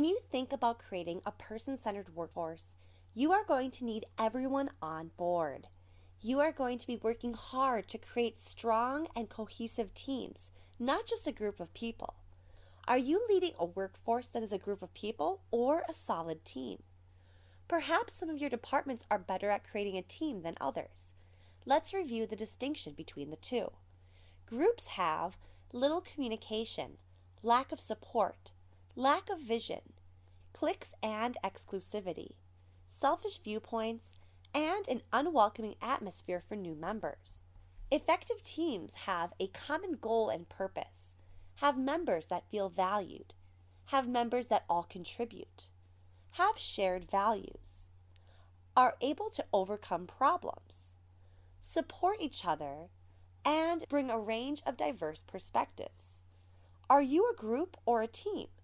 When you think about creating a person-centered workforce, you are going to need everyone on board. You are going to be working hard to create strong and cohesive teams, not just a group of people. Are you leading a workforce that is a group of people or a solid team? Perhaps some of your departments are better at creating a team than others. Let's review the distinction between the two. Groups have little communication, lack of support, lack of vision, cliques and exclusivity, selfish viewpoints, and an unwelcoming atmosphere for new members. Effective teams have a common goal and purpose, have members that feel valued, have members that all contribute, have shared values, are able to overcome problems, support each other, and bring a range of diverse perspectives. Are you a group or a team?